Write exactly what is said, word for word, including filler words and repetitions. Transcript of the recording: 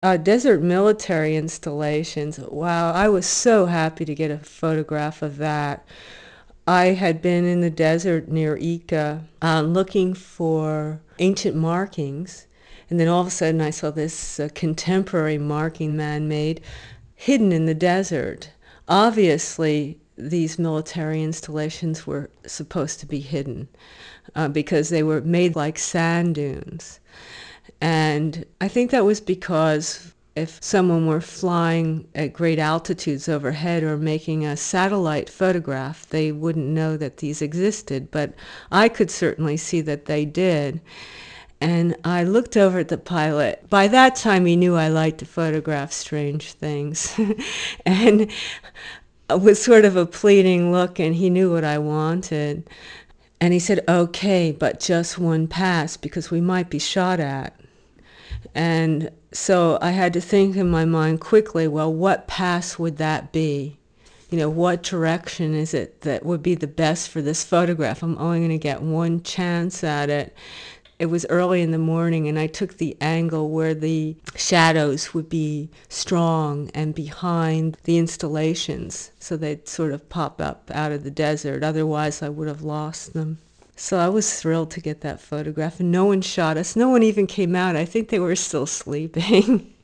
Uh, desert military installations. Wow, I was so happy to get a photograph of that. I had been in the desert near Ica uh, looking for ancient markings, and then all of a sudden I saw this uh, contemporary marking man-made hidden in the desert. Obviously, these military installations were supposed to be hidden uh, because they were made like sand dunes. And I think that was because if someone were flying at great altitudes overhead or making a satellite photograph, they wouldn't know that these existed. But I could certainly see that they did. And I looked over at the pilot. By that time, he knew I liked to photograph strange things. And with sort of a pleading look, and he knew what I wanted. And he said, okay, but just one pass because we might be shot at. And so I had to think in my mind quickly, well, what pass would that be? You know, what direction is it that would be the best for this photograph? I'm only going to get one chance at it. It was early in the morning, and I took the angle where the shadows would be strong and behind the installations, so they'd sort of pop up out of the desert. Otherwise, I would have lost them. So I was thrilled to get that photograph, and no one shot us. No one even came out. I think they were still sleeping.